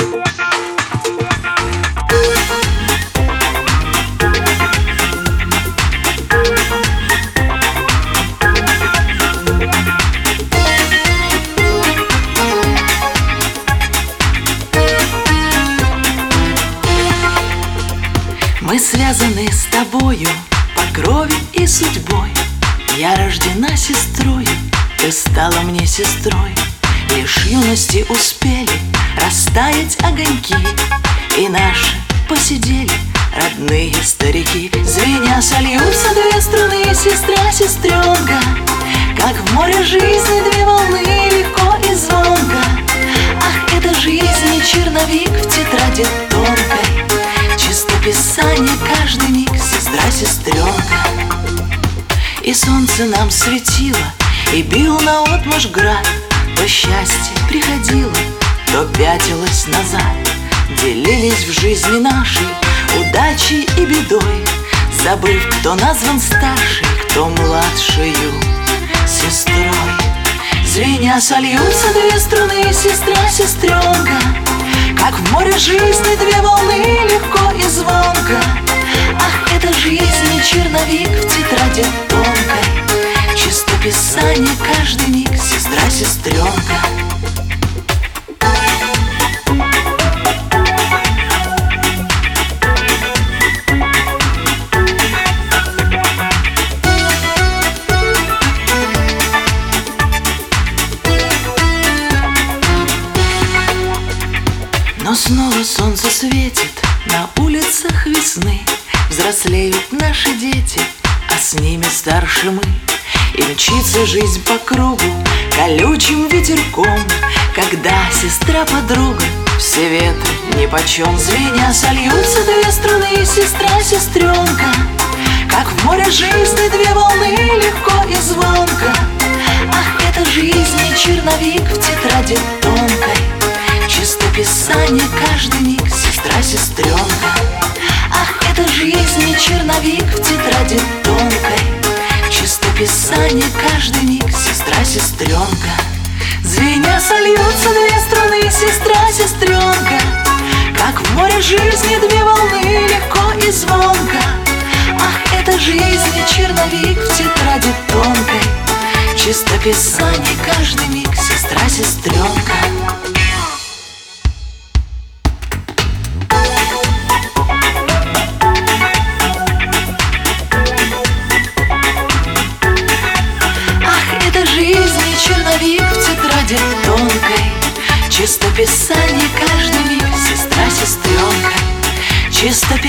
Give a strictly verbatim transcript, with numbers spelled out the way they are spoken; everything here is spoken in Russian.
Мы связаны с тобою по крови и судьбой. Я рождена сестрою, ты стала мне сестрой. Лишь юности успели растаять огоньки, и наши посидели родные старики. Звеня сольются две струны, сестра, сестренка, как в море жизни две волны, легко и звонко. Ах, это жизнь не черновик в тетради тонкой, чистописание каждый миг, сестра, сестренка. И солнце нам светило, и бил наотмашь град. То счастье приходило, то пятилось назад. Делились в жизни нашей удачей и бедой, забыв, кто назван старшей, кто младшею сестрой. Звеня сольются две струны, сестра, сестренка, как в море жизни две волны, легко и звонко. Ах, это жизнь не черновик в тетради тонкой, чистописание каждый миг, сестра, сестренка. Но снова солнце светит на улицах весны. Взрослеют наши дети, а с ними старше мы. И мчится жизнь по кругу колючим ветерком, когда сестра-подруга все ветры нипочем. Звеня сольются две струны, сестра, сестренка, как в море жизни две волны, легко и звонко. Ах, это жизнь не черновик в тетради тонкой, чистописание каждый миг, сестра, сестренка. Ах, это жизнь не черновик в тетради тонкой, чистописание каждый миг, сестра, сестренка. Звеня сольются две струны, сестра, сестренка, как в море жизни две волны, легко и звонко. Ах, это жизнь не черновик в тетради тонкой, чистописание каждый миг, сестра, сестренка. Черновик в тетради тонкой, чистописание каждый миг, сестра, сестренка. Чисто